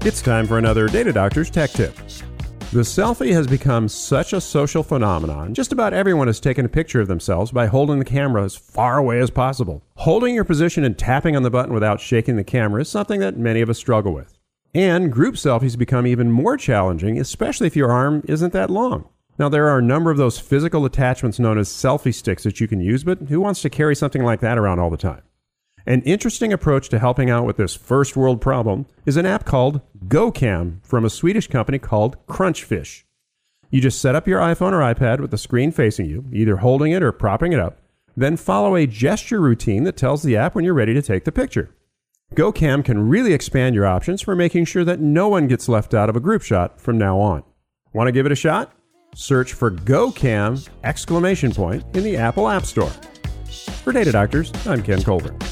It's time for another Data Doctor's Tech Tip. The selfie has become such a social phenomenon. Just about everyone has taken a picture of themselves by holding the camera as far away as possible. Holding your position and tapping on the button without shaking the camera is something that many of us struggle with. And group selfies become even more challenging, especially if your arm isn't that long. Now, there are a number of those physical attachments known as selfie sticks that you can use, but who wants to carry something like that around all the time? An interesting approach to helping out with this first world problem is an app called GoCam from a Swedish company called Crunchfish. You just set up your iPhone or iPad with the screen facing you, either holding it or propping it up, then follow a gesture routine that tells the app when you're ready to take the picture. GoCam can really expand your options for making sure that no one gets left out of a group shot from now on. Want to give it a shot? Search for GoCam! In the Apple App Store. For Data Doctors, I'm Ken Colbert.